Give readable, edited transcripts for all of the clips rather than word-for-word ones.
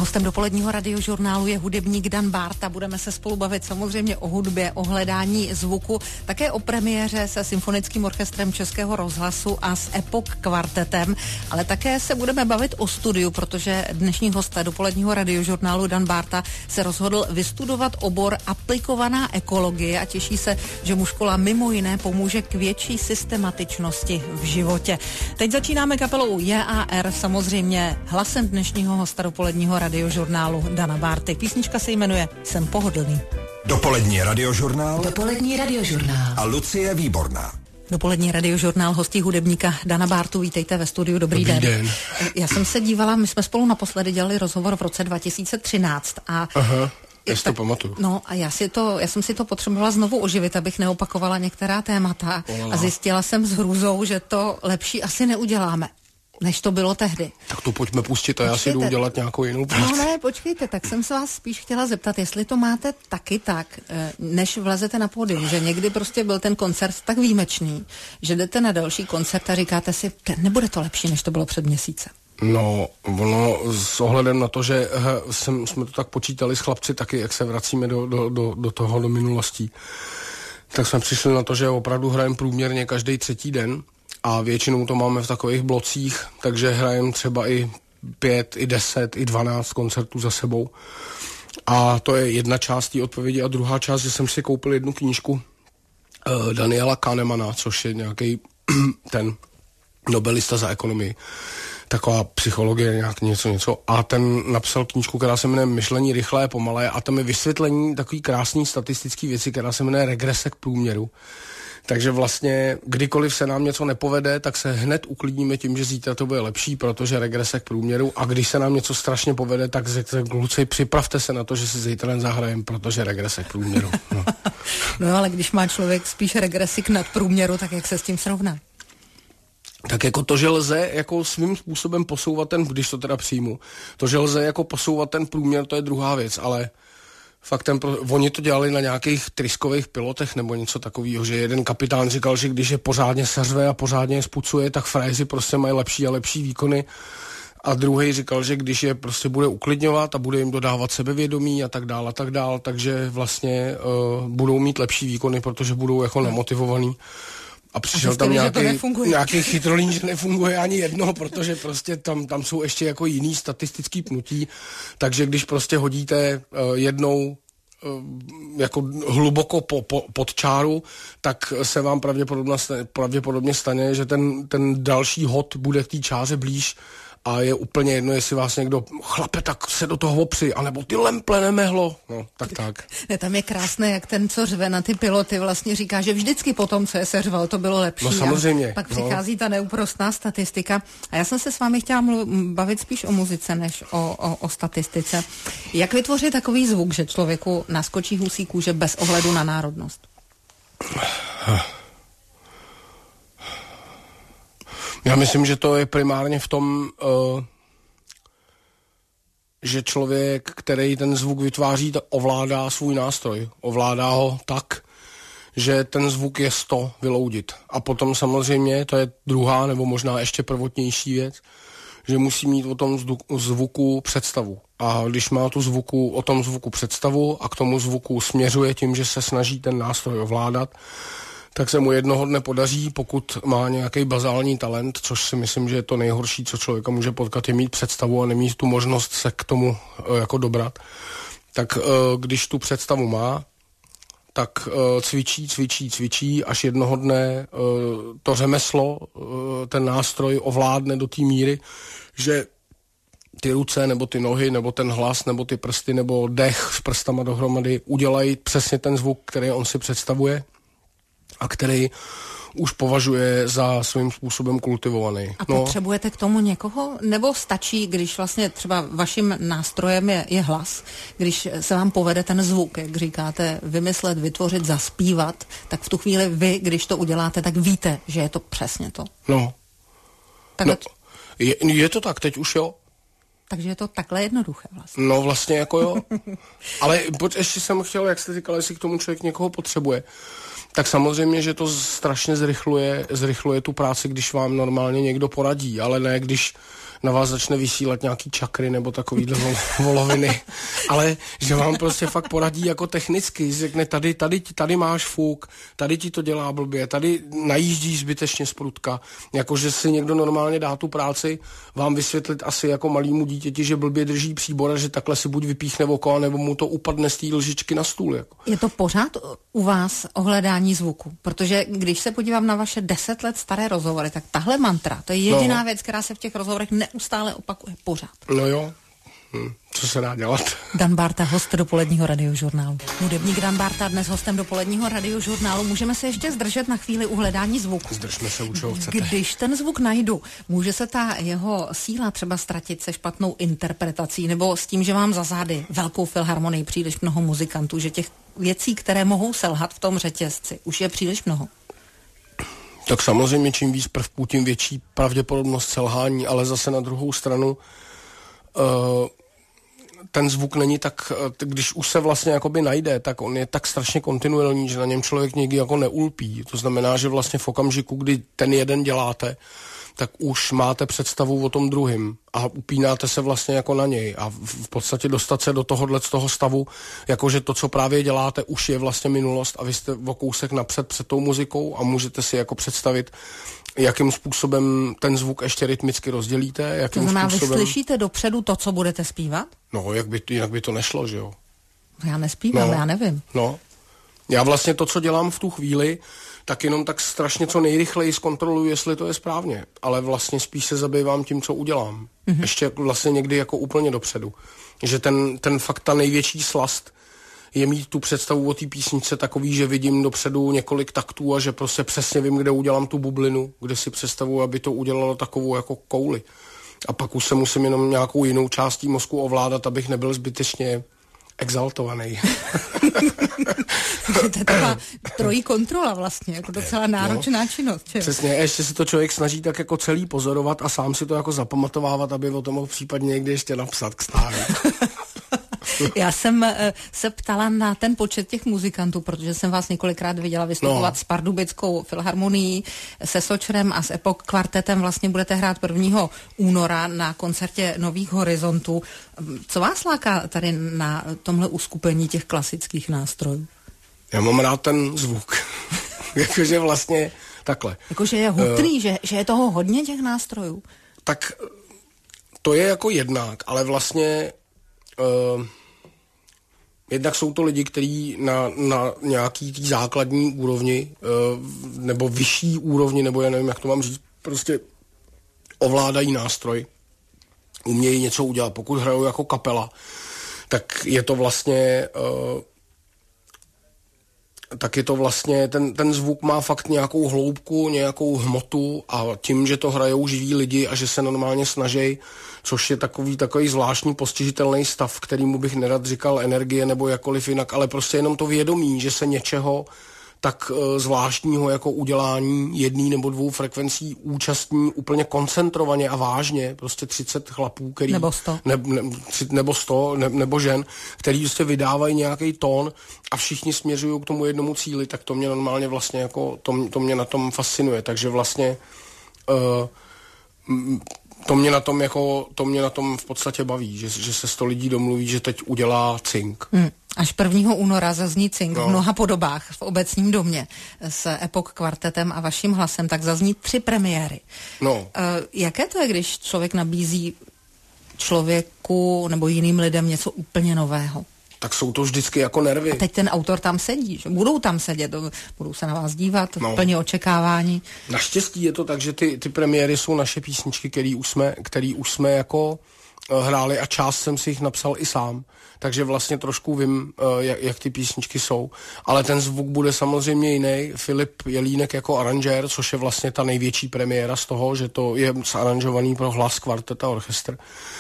hostem dopoledního radiožurnálu je hudebník Dan Bárta. Budeme se spolu bavit samozřejmě o hudbě, o hledání zvuku, také o premiéře se Symfonickým orchestrem Českého rozhlasu a s Epoch kvartetem, ale také se budeme bavit o studiu, protože dnešní host dopoledního radiožurnálu Dan Bárta se rozhodl vystudovat obor aplikovaná ekologie a těší se, že mu škola mimo jiné pomůže k větší systematičnosti v životě. Teď začínáme kapelou JAR, samozřejmě hlasem dnešního hosta dopoledního radiožurnálu Dana Bárty. Písnička se jmenuje Jsem pohodlný. Dopolední radiožurnál. Dopolední radiožurnál. A Lucie Výborná. Dopolední radiožurnál hostí hudebníka Dana Bártu. Vítejte ve studiu. Dobrý den. Já jsem se dívala, my jsme spolu naposledy dělali rozhovor v roce 2013 a já si to pamatuju. No a já jsem si to potřebovala znovu oživit, abych neopakovala některá témata a zjistila jsem s hrůzou, že to lepší asi neuděláme, než to bylo tehdy. Tak to pojďme pustit a já si jdu udělat nějakou jinou práci. No ne, počkejte, tak jsem se vás spíš chtěla zeptat, jestli to máte taky tak, než vlezete na pódium, že někdy prostě byl ten koncert tak výjimečný, že jdete na další koncert a říkáte si, nebude to lepší, než to bylo před měsícem. No, ono s ohledem na to, že jsme to tak počítali s chlapci taky, jak se vracíme do minulosti, tak jsme přišli na to, že opravdu hrajeme průměrně každý třetí den a většinou to máme v takových blocích, takže hrajeme třeba i 5, i 10, i 12 koncertů za sebou. A to je jedna část té odpovědi a druhá část, že jsem si koupil jednu knížku Daniela Kahnemana, což je nějaký ten nobelista za ekonomii. Taková psychologie, nějak něco. A ten napsal knížku, která se jmenuje Myšlení rychlé, pomalé a tam je vysvětlení takový krásný statistický věci, která se jmenuje regrese k průměru. Takže vlastně kdykoliv se nám něco nepovede, tak se hned uklidníme tím, že zítra to bude lepší, protože regrese k průměru. A když se nám něco strašně povede, tak kluci, připravte se na to, že si zítra nezahrajeme, protože regrese k průměru. No ale když má člověk spíš regresi k nadprůměru, tak jak se s tím srovná? Tak jako to, že lze jako svým způsobem posouvat když to teda přijmu, to, že lze jako posouvat ten průměr, to je druhá věc, ale fakt oni to dělali na nějakých tryskových pilotech nebo něco takového, že jeden kapitán říkal, že když je pořádně seřve a pořádně je spucuje, tak frajeři prostě mají lepší a lepší výkony. A druhý říkal, že když je prostě bude uklidňovat a bude jim dodávat sebevědomí a tak dál, takže vlastně budou mít lepší výkony, protože budou jako namotivovaný. A přišel tam nějaký chytrolín, že nefunguje ani jedno, protože prostě tam jsou ještě jako jiný statistický pnutí, takže když prostě hodíte jednou jako hluboko pod čáru, tak se vám pravděpodobně stane, že ten další hod bude k té čáře blíž a je úplně jedno, jestli vás někdo chlape, tak se do toho opři, anebo ty lemple nemehlo. No, tak. Ne, tam je krásné, jak ten, co řve na ty piloty, vlastně říká, že vždycky po tom, co je seřval, to bylo lepší. No samozřejmě. Pak přichází ta neúprostná statistika. A já jsem se s vámi chtěla bavit spíš o muzice, než o statistice. Jak vytvořit takový zvuk, že člověku naskočí husí kůže bez ohledu na národnost? Já myslím, že to je primárně v tom, že člověk, který ten zvuk vytváří, ovládá svůj nástroj. Ovládá ho tak, že ten zvuk je z to vyloudit. A potom samozřejmě, to je druhá nebo možná ještě prvotnější věc, že musí mít o tom zvuku představu. A když má o tom zvuku představu a k tomu zvuku směřuje tím, že se snaží ten nástroj ovládat, tak se mu jednoho dne podaří, pokud má nějaký bazální talent, což si myslím, že je to nejhorší, co člověka může potkat, je mít představu a nemít tu možnost se k tomu jako dobrat. Tak když tu představu má, tak cvičí, až jednoho dne to řemeslo, ten nástroj ovládne do té míry, že ty ruce, nebo ty nohy, nebo ten hlas, nebo ty prsty, nebo dech s prstama dohromady udělají přesně ten zvuk, který on si představuje a který už považuje za svým způsobem kultivovaný. A potřebujete k tomu někoho? Nebo stačí, když vlastně třeba vaším nástrojem je hlas, když se vám povede ten zvuk, jak říkáte, vymyslet, vytvořit, zaspívat, tak v tu chvíli vy, když to uděláte, tak víte, že je to přesně to. Je to tak, teď už jo. Takže je to takhle jednoduché vlastně. No vlastně jako jo. Ale ještě jsem chtěl, jak jste říkal, jestli k tomu člověk někoho potřebuje, tak samozřejmě, že to strašně zrychluje tu práci, když vám normálně někdo poradí, ale ne když na vás začne vysílat nějaký čakry nebo takovýhle voloviny, ale že vám prostě fakt poradí jako technicky, řekne tady máš fuk, tady ti to dělá blbě, tady najíždíš zbytečně z prutka, jakože si někdo normálně dá tu práci vám vysvětlit asi jako malýmu dítěti, že blbě drží příbor a že takhle si buď vypíchne oko, nebo mu to upadne z té lžičky na stůl. Jako. Je to pořád u vás ohledání zvuku? Protože když se podívám na vaše 10 let staré rozhovory, tak tahle mantra, to je jediná věc, která se v těch rozhovorech neustále opakuje pořád. No jo. Co se dá dělat? Dan Bárta, host dopoledního radiožurnálu. Hudebník Dan Bárta dnes hostem dopoledního radiožurnálu. Můžeme se ještě zdržet na chvíli u hledání zvuku. Zdržme se, u čeho chcete. Když ten zvuk najdu, může se ta jeho síla třeba ztratit se špatnou interpretací nebo s tím, že mám za zády velkou filharmonii, příliš mnoho muzikantů, že těch věcí, které mohou selhat v tom řetězci, už je příliš mnoho. Tak samozřejmě čím víc prvků, tím větší pravděpodobnost selhání, ale zase na druhou stranu ten zvuk není tak, když už se vlastně jakoby najde, tak on je tak strašně kontinuální, že na něm člověk někdy jako neulpí. To znamená, že vlastně v okamžiku, kdy ten jeden děláte, tak už máte představu o tom druhým a upínáte se vlastně jako na něj a v podstatě dostat se do z toho stavu, jakože to, co právě děláte, už je vlastně minulost a vy jste o kousek napřed před tou muzikou a můžete si jako představit, jakým způsobem ten zvuk ještě rytmicky rozdělíte. Jakým to znamená, způsobem... vy slyšíte dopředu to, co budete zpívat? No, jinak by to nešlo, že jo? Já nespívám, já nevím. No, já vlastně to, co dělám v tu chvíli, tak jenom tak strašně co nejrychleji zkontroluji, jestli to je správně. Ale vlastně spíš se zabývám tím, co udělám. Ještě vlastně někdy jako úplně dopředu. Že ten fakt ta největší slast je mít tu představu o té písničce takový, že vidím dopředu několik taktů a že prostě přesně vím, kde udělám tu bublinu, kde si představuji, aby to udělalo takovou jako kouli. A pak už se musím jenom nějakou jinou částí mozku ovládat, abych nebyl zbytečně exaltovaný. To je taková trojí kontrola vlastně, jako docela náročná činnost. Že? Přesně, ještě si to člověk snaží tak jako celý pozorovat a sám si to jako zapamatovávat, aby o tom mohl případně někdy ještě napsat k stáří. Já jsem se ptala na ten počet těch muzikantů, protože jsem vás několikrát viděla vystupovat s Pardubickou filharmonií, se Sočrem a s Epoch kvartetem. Vlastně budete hrát 1. února na koncertě Nových horizontů. Co vás láká tady na tomhle uskupení těch klasických nástrojů? Já mám rád ten zvuk. Jakože vlastně takhle. Jakože je hutný, že je toho hodně těch nástrojů? Tak to je jako jednak, ale vlastně jednak jsou to lidi, kteří na nějaký tý základní úrovni nebo vyšší úrovni, nebo já nevím, jak to mám říct, prostě ovládají nástroj, umějí něco udělat. Pokud hrajou jako kapela, tak je to vlastně ten zvuk má fakt nějakou hloubku, nějakou hmotu a tím, že to hrajou živí lidi a že se normálně snaží, což je takový zvláštní postižitelný stav, kterýmu bych nerad říkal energie nebo jakkoliv jinak, ale prostě jenom to vědomí, že se něčeho tak zvláštního jako udělání jedný nebo dvou frekvencí účastní úplně koncentrovaně a vážně, prostě 30 chlapů, který... Nebo 100. Nebo 100, nebo žen, který prostě vydávají nějaký tón a všichni směřují k tomu jednomu cíli, tak to mě normálně vlastně jako, to mě na tom fascinuje, takže vlastně to mě na tom v podstatě baví, že se 100 lidí domluví, že teď udělá cink. Až 1. února zazní cink v mnoha podobách v Obecním domě s Epoch kvartetem a vaším hlasem, tak zazní 3 premiéry. No. Jaké to je, když člověk nabízí člověku nebo jiným lidem něco úplně nového? Tak jsou to vždycky jako nervy. A teď ten autor tam sedí, že? Budou tam sedět, budou se na vás dívat, plně očekávání. Naštěstí je to tak, že ty premiéry jsou naše písničky, který už jsme jako hráli a část jsem si jich napsal i sám, takže vlastně trošku vím, jak ty písničky jsou, ale ten zvuk bude samozřejmě jiný. Filip Jelínek jako aranžér, což je vlastně ta největší premiéra z toho, že to je zaranžovaný pro hlas, kvartet a orchestr.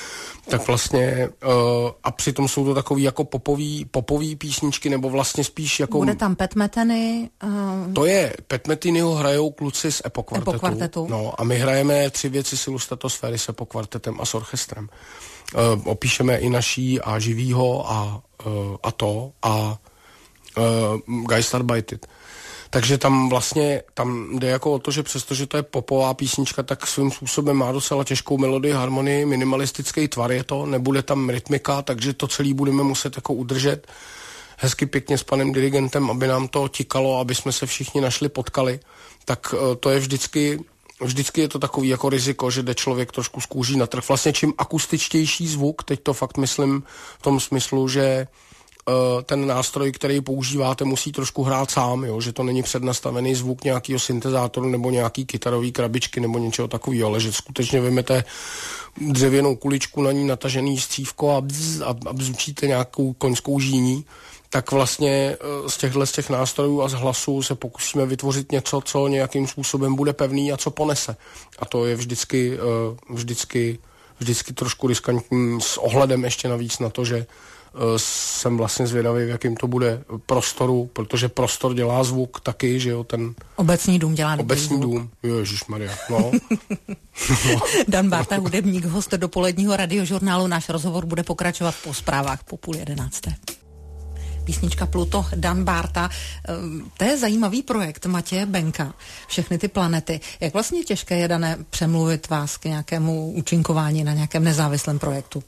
tak vlastně a přitom jsou to takový jako popový písničky, nebo vlastně spíš jako... Bude tam Pat Metheny. To je, Pat Methenyho hrajou kluci z Epo Kvartetu. No a my hrajeme 3 věci Silu Statosféry s Epo Kvartetem a s orchestrem. Opíšeme i naší a živýho a Geistarbeitet. Takže tam jde jako o to, že přestože to je popová písnička, tak svým způsobem má docela těžkou melodii, harmonii, minimalistický tvar je to, nebude tam rytmika, takže to celé budeme muset jako udržet hezky pěkně s panem dirigentem, aby nám to tikalo, aby jsme se všichni našli, potkali. Tak to je vždycky je to takový jako riziko, že jde člověk trošku z kůží na trh. Vlastně čím akustičtější zvuk, teď to fakt myslím v tom smyslu, že ten nástroj, který používáte, musí trošku hrát sám, jo? Že to není přednastavený zvuk nějakého syntezátoru nebo nějaký kytarový krabičky nebo něčeho takového, ale že skutečně vymete dřevěnou kuličku, na ní natažený střívko a bzučíte nějakou koňskou žíní, tak vlastně z těch nástrojů a z hlasu se pokusíme vytvořit něco, co nějakým způsobem bude pevný a co ponese. A to je vždycky trošku riskantní s ohledem ještě navíc na to, že jsem vlastně zvědavý, v jakým to bude prostoru, protože prostor dělá zvuk taky, že jo, ten... Obecní dům dělá Obecní dům, ježišmarja, no. Dan Bárta, hudebník, host dopoledního radiožurnálu. Náš rozhovor bude pokračovat po zprávách po 10:30. Písnička Pluto, Dan Bárta. To je zajímavý projekt Matěje Benka, Všechny ty planety. Jak vlastně těžké je, Dané, přemluvit vás k nějakému účinkování na nějakém nezávislém projektu?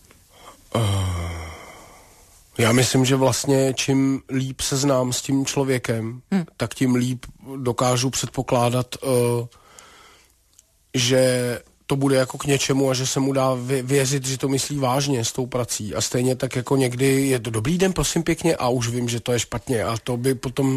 Já myslím, že vlastně čím líp se znám s tím člověkem, tak tím líp dokážu předpokládat, že to bude jako k něčemu a že se mu dá věřit, že to myslí vážně s tou prací. A stejně tak jako někdy je to dobrý den, prosím pěkně, a už vím, že to je špatně. A to by potom,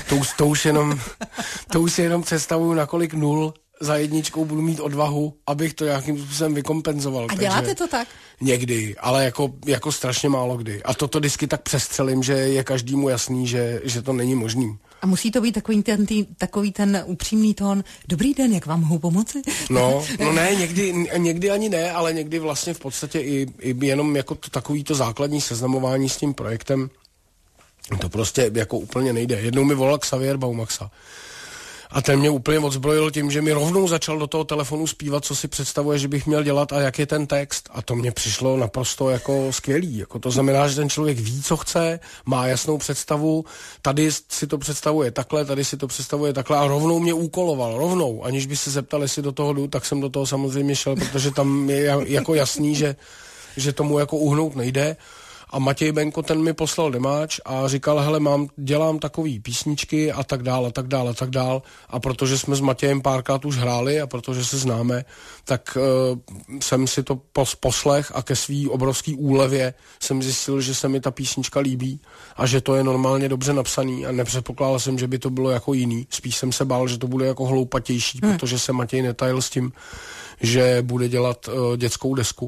to už jenom představuju, na kolik nul za jedničkou budu mít odvahu, abych to nějakým způsobem vykompenzoval. A děláte to tak? Někdy, ale jako strašně málo kdy. A toto vždycky tak přestřelím, že je každému jasný, že to není možný. A musí to být takový ten upřímný tón. Dobrý den, jak vám mohu pomoci? No ne, někdy ani ne, ale někdy vlastně v podstatě i jenom jako takový to základní seznamování s tím projektem, to prostě jako úplně nejde. Jednou mi volal Xavier Baumaxa. A ten mě úplně odzbrojil tím, že mi rovnou začal do toho telefonu zpívat, co si představuje, že bych měl dělat a jak je ten text. A to mě přišlo naprosto jako skvělý. Jako to znamená, že ten člověk ví, co chce, má jasnou představu, tady si to představuje takhle, tady si to představuje takhle a rovnou mě úkoloval, rovnou. Aniž by se zeptal, jestli do toho jdu, tak jsem do toho samozřejmě šel, protože tam je jako jasný, že tomu jako uhnout nejde. A Matěj Benko, ten mi poslal demáč a říkal, hele, dělám takový písničky a tak dál. A protože jsme s Matějem párkrát už hráli a protože se známe, tak jsem si to poslech a ke svý obrovský úlevě jsem zjistil, že se mi ta písnička líbí a že to je normálně dobře napsaný a nepředpokládal jsem, že by to bylo jako jiný. Spíš jsem se bál, že to bude jako hloupatější, protože se Matěj netajil s tím, že bude dělat dětskou desku.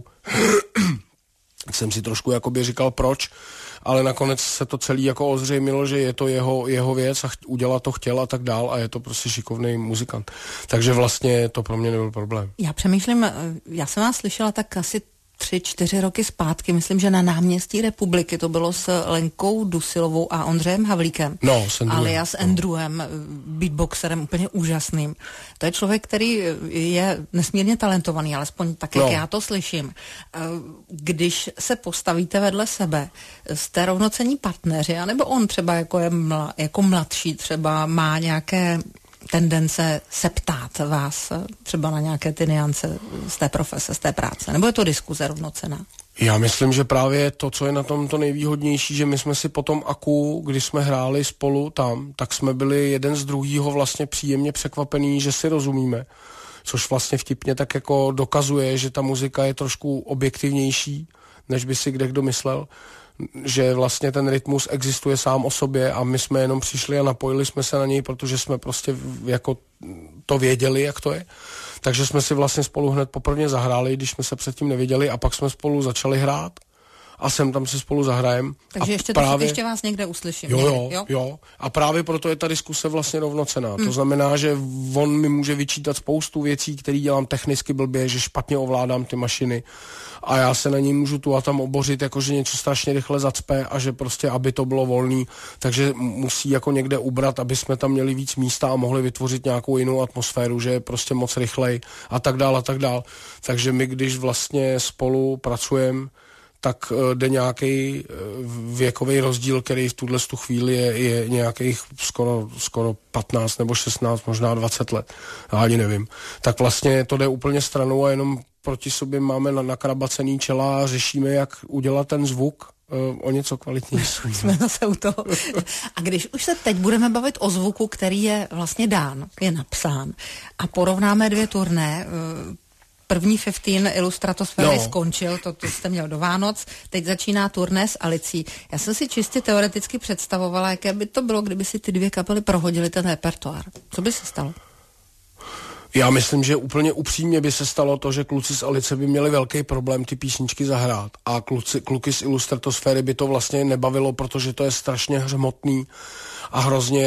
Jsem si trošku jakoby říkal proč, ale nakonec se to celý jako ozřejmilo, že je to jeho věc a udělat to chtěl a tak dál a je to prostě šikovný muzikant. Takže vlastně to pro mě nebyl problém. Já přemýšlím, já jsem vás slyšela tak asi 3-4 roky zpátky, myslím, že na náměstí Republiky, to bylo s Lenkou Dusilovou a Ondřejem Havlíkem. No, s Andrewem. Alias Andrewem, beatboxerem úplně úžasným. To je člověk, který je nesmírně talentovaný, alespoň tak, jak já to slyším. Když se postavíte vedle sebe, jste rovnocenní partneři, anebo on třeba jako mladší třeba má nějaké tendence se ptát vás třeba na nějaké ty nuance z té profese, z té práce? Nebo je to diskuze rovnocenná? Já myslím, že právě to, co je na tom to nejvýhodnější, že my jsme si potom Aku, když jsme hráli spolu tam, tak jsme byli jeden z druhýho vlastně příjemně překvapený, že si rozumíme, což vlastně vtipně tak jako dokazuje, že ta muzika je trošku objektivnější, než by si kdekdo myslel, že vlastně ten rytmus existuje sám o sobě a my jsme jenom přišli a napojili jsme se na něj, protože jsme prostě jako to věděli, jak to je. Takže jsme si vlastně spolu hned poprvé zahráli, když jsme se předtím nevěděli a pak jsme spolu začali hrát a sem tam si spolu zahrajem. Takže ještě vás někde uslyším. Jo. A právě proto je ta diskuse vlastně rovnocenná. To znamená, že on mi může vyčítat spoustu věcí, které dělám technicky blbě, že špatně ovládám ty mašiny a já se na něj můžu tu a tam obořit, jakože něco strašně rychle zacpe a že prostě, aby to bylo volný, takže musí jako někde ubrat, aby jsme tam měli víc místa a mohli vytvořit nějakou jinou atmosféru, že je prostě moc rychlej a tak dál. Takže my, když vlastně spolu pracujeme, tak jde nějaký věkový rozdíl, který v tuhle chvíli je nějakých skoro 15 nebo 16, možná 20 let. Já ani nevím. Tak vlastně to jde úplně stranou a jenom proti sobě máme nakrabacený čela a řešíme, jak udělat ten zvuk o něco kvalitnější. Jsme zase u toho. A když už se teď budeme bavit o zvuku, který je vlastně dán, je napsán, a porovnáme 2 turné, první 15 Illustratosféry skončil, to jste měl do Vánoc, teď začíná turné s Alicí. Já jsem si čistě teoreticky představovala, jaké by to bylo, kdyby si ty 2 kapely prohodily ten repertoár. Co by se stalo? Já myslím, že úplně upřímně by se stalo to, že kluci z Alice by měli velký problém ty písničky zahrát a kluky z Illustratosféry by to vlastně nebavilo, protože to je strašně hřmotný a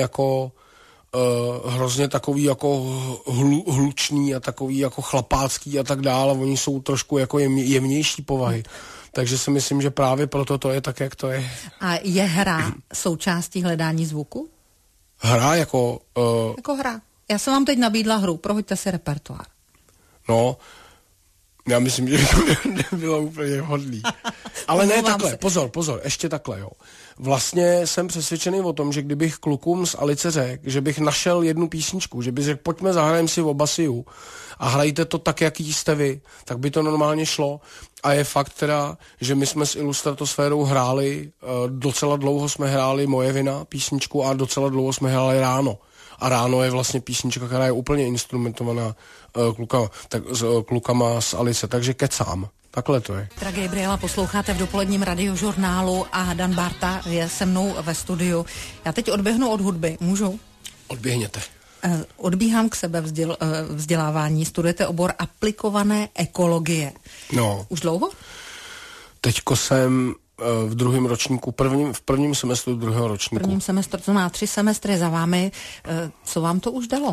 hrozně takový jako hlučný a takový jako chlapácký a tak dále. Oni jsou trošku jako jemnější povahy. Takže si myslím, že právě proto to je tak, jak to je. A je hra součástí hledání zvuku? Hra jako... Jako hra. Já jsem vám teď nabídla hru, prohoďte si repertoár. No, já myslím, že to nebylo úplně hodný. Ale ne takhle, pozor, ještě takhle, jo. Vlastně jsem přesvědčený o tom, že kdybych klukům z Alice řekl, že bych našel jednu písničku, že bych řekl, pojďme zahrajeme si oba Siu a hrajte to tak, jak jste vy, tak by to normálně šlo. A je fakt teda, že my jsme s Illustratosférou hráli, docela dlouho jsme hráli Moje vina písničku a docela dlouho jsme hráli Ráno. A Ráno je vlastně písnička, která je úplně instrumentovaná klukama z Alice, takže kecám. Takhle to je. Petra Gabriela posloucháte v dopoledním radiožurnálu a Dan Bárta je se mnou ve studiu. Já teď odběhnu od hudby, můžu? Odběhněte. Odbíhám k sebevzdělávání. Studujete obor aplikované ekologie. No. Už dlouho? Teďko jsem v druhém ročníku, v prvním semestru druhého ročníku. V prvním semestru, to má 3 semestry za vámi. Co vám to už dalo?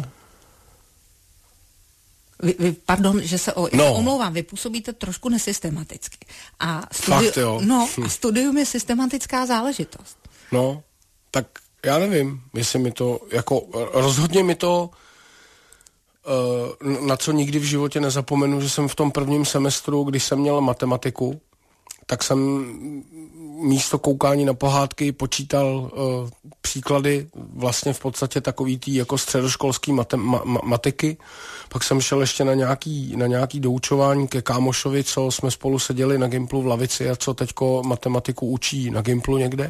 Pardon, že se omlouvám, vy působíte trošku nesystematicky. Fakt, jo. A studium je systematická záležitost. No, tak já nevím, jestli mi to, rozhodně mi to, na co nikdy v životě nezapomenu, že jsem v tom prvním semestru, když jsem měl matematiku, tak jsem místo koukání na pohádky počítal příklady vlastně v podstatě takový tý jako středoškolský matiky. Pak jsem šel ještě na nějaký doučování ke kámošovi, co jsme spolu seděli na Gimplu v lavici a co teďko matematiku učí na Gimplu někde.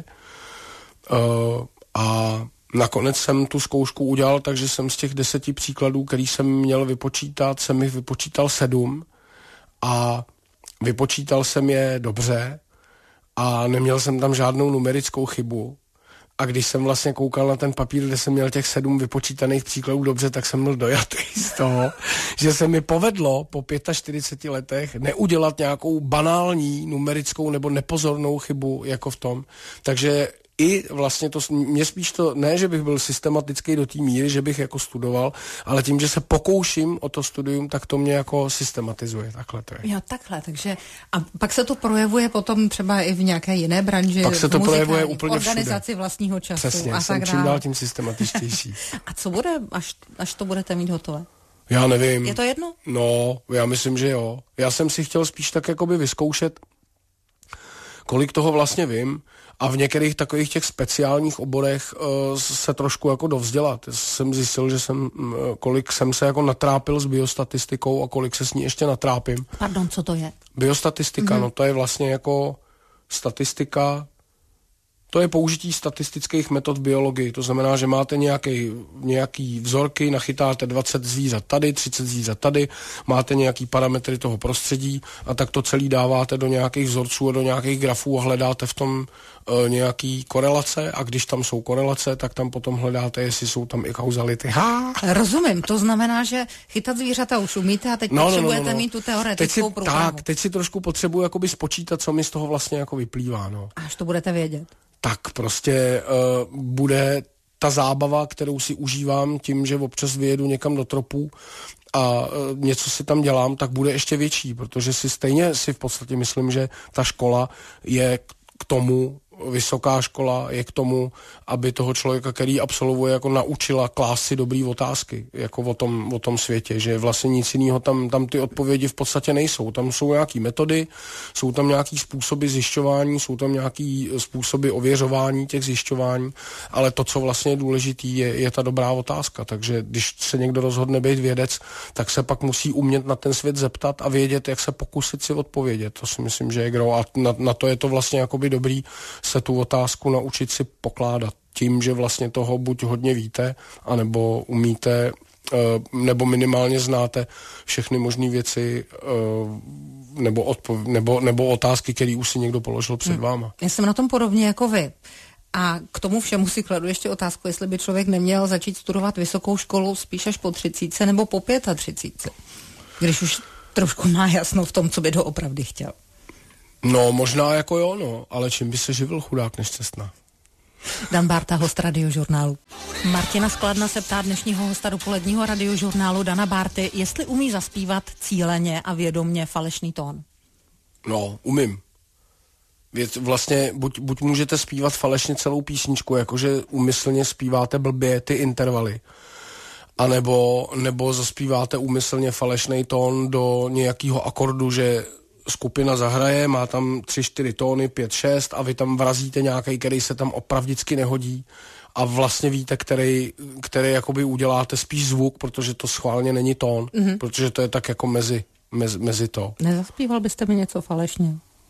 A nakonec jsem tu zkoušku udělal, takže jsem z těch 10 příkladů, který jsem měl vypočítat, jsem jich vypočítal 7 a vypočítal jsem je dobře a neměl jsem tam žádnou numerickou chybu. A když jsem vlastně koukal na ten papír, kde jsem měl těch 7 vypočítaných příkladů dobře, tak jsem byl dojatý z toho, že se mi povedlo po 45 letech neudělat nějakou banální numerickou nebo nepozornou chybu jako v tom. Takže i vlastně to, mě spíš to, ne, že bych byl systematický do té míry, že bych jako studoval, ale tím, že se pokouším o to studium, tak to mě jako systematizuje, takhle to je. Jo, takhle, takže a pak se to projevuje potom třeba i v nějaké jiné branži, pak se to projevuje úplně v organizaci všude. Vlastního času. Přesně, a jsem tak čím dál tím systematičtější. A co bude, až to budete mít hotové? Já nevím. Je to jedno? No, já myslím, že jo. Já jsem si chtěl spíš tak jakoby vyzkoušet, kolik toho vlastně vím, a v některých takových těch speciálních oborech se trošku jako dovzdělat. Jsem zjistil, že kolik jsem se jako natrápil s biostatistikou a kolik se s ní ještě natrápím. Pardon, co to je? Biostatistika, no to je vlastně jako statistika To je použití statistických metod v biologii. To znamená, že máte nějaký vzorky, nachytáte 20 zvířat tady, 30 zvířat tady, máte nějaký parametry toho prostředí a tak to celý dáváte do nějakých vzorců a do nějakých grafů a hledáte v tom nějaký korelace a když tam jsou korelace, tak tam potom hledáte, jestli jsou tam i kauzality. Rozumím, to znamená, že chytat zvířata už umíte a teď potřebujete mít tu teoretickou průpravu. Teď si trošku potřebuji jakoby spočítat, co mi z toho vlastně jako vyplývá. No. Až to budete vědět. Tak prostě bude ta zábava, kterou si užívám tím, že občas vyjedu někam do tropů a něco si tam dělám, tak bude ještě větší, protože stejně si v podstatě myslím, že ta škola je k tomu, vysoká škola je k tomu, aby toho člověka, který absolvuje, jako naučila klást si dobrý otázky, jako o tom světě, že vlastně nic jiného tam ty odpovědi v podstatě nejsou. Tam jsou nějaký metody, jsou tam nějaký způsoby zjišťování, jsou tam nějaký způsoby ověřování těch zjišťování, ale to, co vlastně je důležitý, je ta dobrá otázka. Takže když se někdo rozhodne být vědec, tak se pak musí umět na ten svět zeptat a vědět, jak se pokusit si odpovědět. To si myslím, že je gro a na to je to vlastně jakoby dobrý se tu otázku naučit si pokládat tím, že vlastně toho buď hodně víte, anebo umíte, nebo minimálně znáte všechny možné věci, nebo otázky, které už si někdo položil před váma. Já jsem na tom podobně jako vy. A k tomu všemu si kladu ještě otázku, jestli by člověk neměl začít studovat vysokou školu spíš až po 30 nebo po 35, když už trošku má jasno v tom, co by doopravdy chtěl. No, možná jako jo, no, ale čím by se živil chudák než cestna? Dan Bárta, host Radiožurnálu. Martina Skladna se ptá dnešního hosta dopoledního Radiožurnálu Dana Bárty, jestli umí zaspívat cíleně a vědomně falešný tón. No, umím. Vlastně buď můžete zpívat falešně celou písničku, jakože úmyslně zpíváte blbě ty intervaly, nebo zaspíváte úmyslně falešný tón do nějakého akordu, že skupina zahraje, má tam 3-4 tóny, 5-6 a vy tam vrazíte nějaký, který se tam opravdicky nehodí a vlastně víte, který jakoby uděláte spíš zvuk, protože to schválně není tón, protože to je tak jako mezi to. Nezaspíval byste mi něco falešně?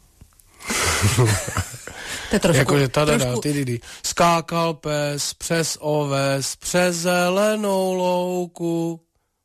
To je trošku, jakože skákal pes přes oves, přes zelenou louku.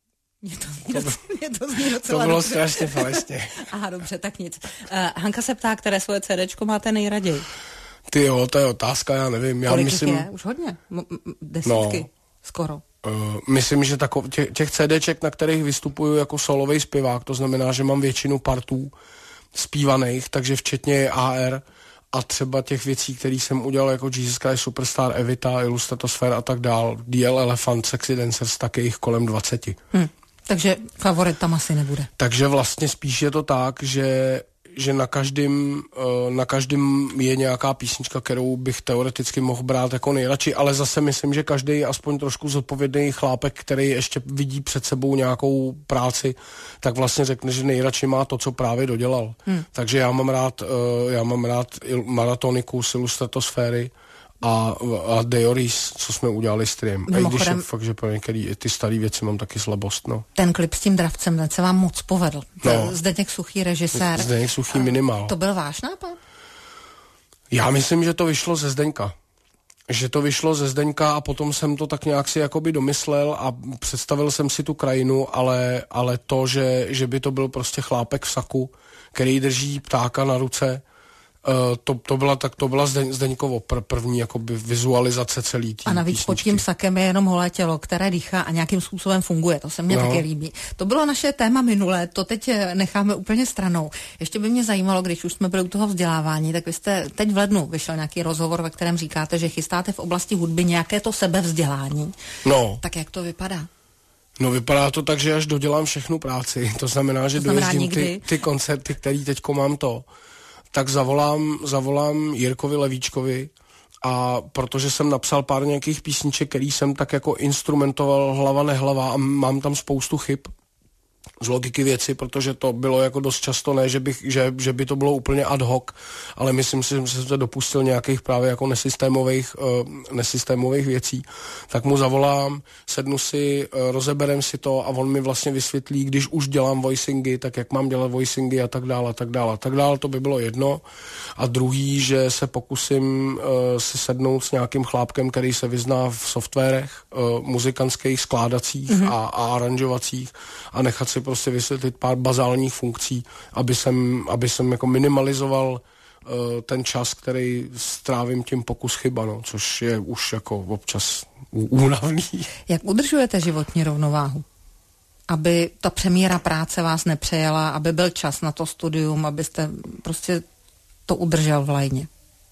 To zní docela to bylo dobře. strašně falešně. Aha, dobře, tak nic. Hanka se ptá, které svoje CDčko máte nejraději? Ty jo, to je otázka, já nevím. Kolik myslím, je? Už hodně? Desítky? Skoro. Myslím, že těch CDček, na kterých vystupuju jako solovej zpěvák, to znamená, že mám většinu partů zpívaných, takže včetně AR a třeba těch věcí, které jsem udělal jako Jesus Christ Superstar, Evita, Illustratosfér a tak dál, DL Elephant, Sexy Dancers, tak je jich kolem 20. Takže favorit tam asi nebude. Takže vlastně spíš je to tak, že na každém je nějaká písnička, kterou bych teoreticky mohl brát jako nejradši, ale zase myslím, že každý je aspoň trošku zodpovědný chlápek, který ještě vidí před sebou nějakou práci, tak vlastně řekne, že nejradši má to, co právě dodělal. Takže já mám rád Maratoniku, Illustratosféry a Deoris, co jsme udělali s Triem. A i když je fakt, že pro některé ty staré věci mám taky slabost, no. Ten klip s tím dravcem, ten se vám moc povedl. No. Zdeněk Suchý, režisér. Zdeněk Suchý minimál. To byl váš nápad? Já myslím, že to vyšlo ze Zdeňka. A potom jsem to tak nějak si jakoby domyslel a představil jsem si tu krajinu, ale to, že by to byl prostě chlápek v saku, který drží ptáka na ruce, to byla Zdeňkovo první jakoby vizualizace celý tý a navíc písničky. Pod tím sakem je jenom holé tělo, které dýchá a nějakým způsobem funguje. To se mně taky líbí. To bylo naše téma minulé, to teď necháme úplně stranou. Ještě by mě zajímalo, když už jsme byli u toho vzdělávání, tak vy jste teď v lednu vyšel nějaký rozhovor, ve kterém říkáte, že chystáte v oblasti hudby nějaké to sebevzdělání. No. Tak jak to vypadá? No vypadá to tak, že až dodělám všechnu práci. To znamená, že dojezdím ty koncerty, který teďko mám tak zavolám Jirkovi Levíčkovi a protože jsem napsal pár nějakých písniček, který jsem tak jako instrumentoval hlava nehlava a mám tam spoustu chyb z logiky věci, protože to bylo jako dost často ne, že by to bylo úplně ad hoc, ale myslím si, že jsem se dopustil nějakých právě jako nesystémových věcí. Tak mu zavolám, sednu si, rozeberem si to a on mi vlastně vysvětlí, když už dělám voicingy, tak jak mám dělat voicingy a tak dále, to by bylo jedno. A druhý, že se pokusím si sednout s nějakým chlápkem, který se vyzná v softwarech muzikantských, skládacích a aranžovacích a nechat si prostě vysvětlit pár bazálních funkcí, aby jsem jako minimalizoval ten čas, který strávím tím pokus chyba, no, což je už jako občas únavný. Jak udržujete životní rovnováhu? Aby ta premiéra práce vás nepřejela, aby byl čas na to studium, abyste prostě to udržel v lajně?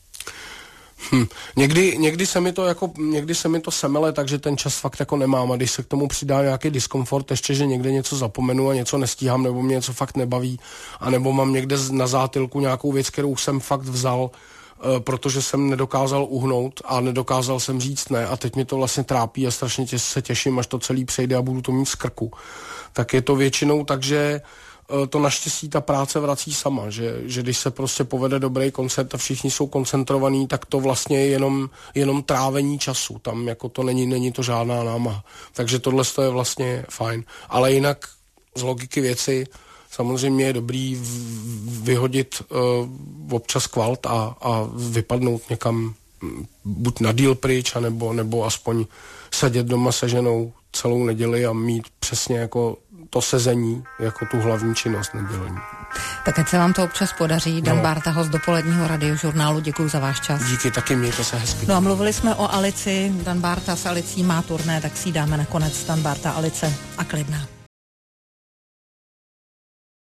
Někdy se mi to semele, takže ten čas fakt jako nemám a když se k tomu přidá nějaký diskomfort, ještě, že někde něco zapomenu a něco nestíhám, nebo mě něco fakt nebaví, a nebo mám někde na zátylku nějakou věc, kterou jsem fakt vzal, protože jsem nedokázal uhnout a nedokázal jsem říct ne a teď mi to vlastně trápí a strašně se těším, až to celý přejde a budu to mít z krku. Tak je to většinou tak, že to naštěstí ta práce vrací sama, že když se prostě povede dobrý koncert a všichni jsou koncentrovaní, tak to vlastně je jenom trávení času, tam jako to není to žádná námaha. Takže tohle je vlastně fajn. Ale jinak z logiky věci samozřejmě je dobrý vyhodit občas kvalt a vypadnout někam buď na díl pryč, nebo aspoň sedět doma se ženou celou neděli a mít přesně jako to sezení jako tu hlavní činnost nedělení. Tak ať se vám to občas podaří. Dan Bárta, host dopoledního radiožurnálu, děkuji za váš čas. Díky, taky mějte se hezky. No a mluvili jsme o Alici. Dan Bárta s Alicí má turné, tak si dáme nakonec Dan Bárta, Alice a Klidná.